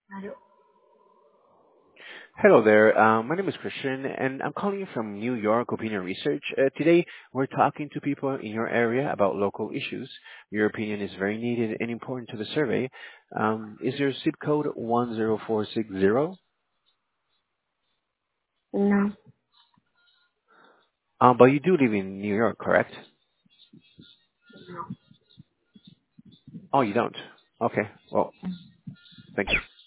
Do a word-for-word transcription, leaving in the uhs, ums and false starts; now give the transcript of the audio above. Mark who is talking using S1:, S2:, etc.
S1: Hello.
S2: Hello there. Um, my name is Christian, and I'm calling you from New York Opinion Research. Uh, today, we're talking to people in your area about local issues. Your opinion is very needed and important to the survey. Um, is your zip code one zero four six zero?
S1: No.
S2: Um, but you do live in New York, correct? Oh, you don't? Okay. Well, thank you.